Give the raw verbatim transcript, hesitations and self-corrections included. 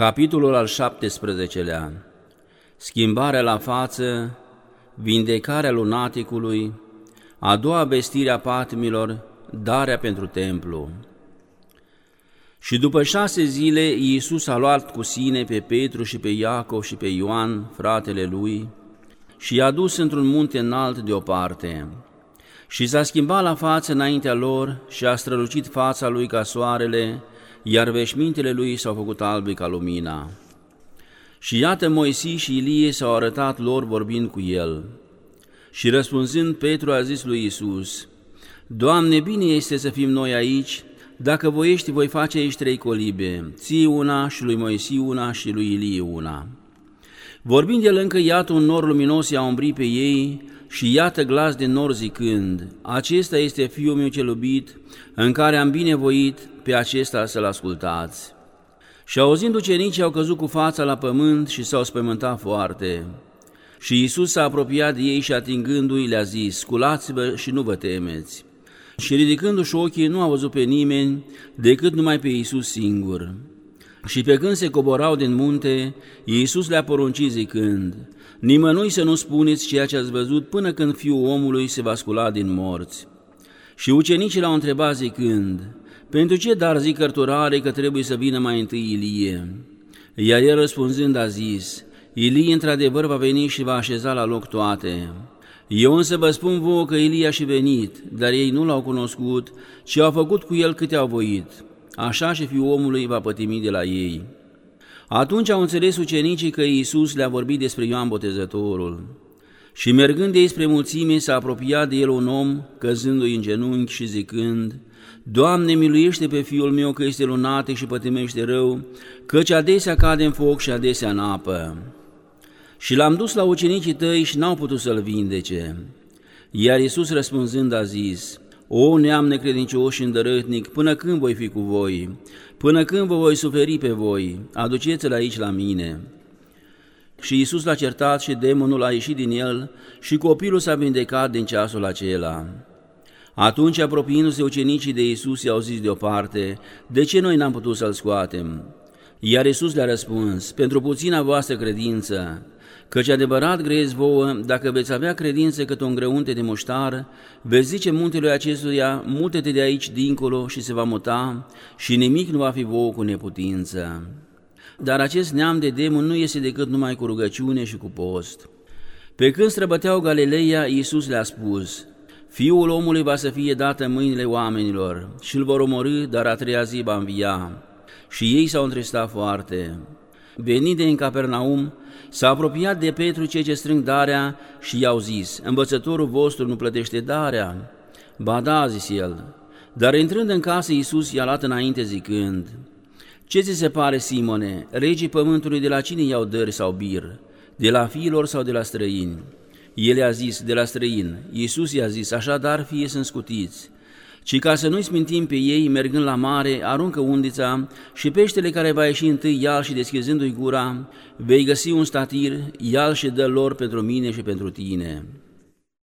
Capitolul al șaptesprezecelea. Schimbarea la față, vindecarea lunaticului, a doua vestire a patimilor, darea pentru templu. Și după șase zile, Iisus a luat cu sine pe Petru și pe Iacov și pe Ioan, fratele lui, și i-a dus într-un munte înalt deoparte. Și s-a schimbat la față înaintea lor și a strălucit fața lui ca soarele, iar veșmintele lui s-au făcut albe ca lumina. Și iată, Moise și Ilie s-au arătat lor vorbind cu el. Și răspunzând, Petru a zis lui Iisus: Doamne, bine este să fim noi aici, dacă voiești, voi face aici trei colibe, ție una și lui Moise una și lui Ilie una. Vorbind el încă, iată, un nor luminos i-a umbrit pe ei și iată glas de nor zicând: Acesta este Fiul meu cel iubit, în care am binevoit, pe acesta să-l ascultați. Și auzind, ucenicii au căzut cu fața la pământ și s-au spăimântat foarte. Și Iisus s-a apropiat de ei și atingându-i le-a zis: Sculați-vă și nu vă temeți. Și ridicându-și ochii nu a văzut pe nimeni decât numai pe Iisus singur. Și pe când se coborau din munte, Iisus le-a poruncit zicând: Nimănui să nu spuneți ceea ce ați văzut până când Fiul omului se va scula din morți. Și ucenicii l-au întrebat zicând: Pentru ce dar zic cărturare că trebuie să vină mai întâi Ilie? Iar el răspunzând a zis: Ilie într-adevăr va veni și va așeza la loc toate. Eu însă vă spun vouă că Ilie a și venit, dar ei nu l-au cunoscut, ci au făcut cu el câte au voit. Așa și Fiul omului va pătimi de la ei. Atunci au înțeles ucenicii că Iisus le-a vorbit despre Ioan Botezătorul. Și mergând de ei spre mulțime, s-a apropiat de el un om, căzându-i în genunchi și zicând: Doamne, miluiește pe fiul meu că este lunatic și pătimește rău, căci adesea cade în foc și adesea în apă. Și l-am dus la ucenicii tăi și n-au putut să-l vindece. Iar Iisus răspunzând a zis: O neam necredincios și îndărătnic, până când voi fi cu voi? Până când vă voi suferi pe voi? Aduceți-l aici la mine. Și Iisus l-a certat și demonul a ieșit din el și copilul s-a vindecat din ceasul acela. Atunci, apropiindu-se ucenicii de Iisus, i-au zis deoparte: De ce noi n-am putut să-l scoatem? Iar Iisus le-a răspuns: Pentru puțina voastră credință, căci adevărat grezi vouă, dacă veți avea credință cât un grăunte de muștar, veți zice muntelui acestuia: mută-te de aici dincolo și se va muta, și nimic nu va fi vouă cu neputință. Dar acest neam de demon nu este decât numai cu rugăciune și cu post. Pe când străbăteau Galileea, Iisus le-a spus: Fiul omului va să fie dat în mâinile oamenilor și îl vor omorî, dar a treia zi va învia. Și ei s-au întristat foarte. Venind de în Capernaum, s-a apropiat de Petru cei ce strâng darea și i-au zis: Învățătorul vostru nu plătește darea? Ba da, a zis el. Dar intrând în casă, Iisus i-a luat înainte zicând: Ce ți se pare, Simone, regii pământului de la cine iau dări sau bir? De la fiilor sau de la străini? El i-a zis: De la străini. Iisus i-a zis: Așadar fie să-mi scutiți. Ci ca să nu-i smintim pe ei, mergând la mare, aruncă undița și peștele care va ieși întâi ia-l și deschizându-i gura, vei găsi un statir, ia-l și dă lor pentru mine și pentru tine.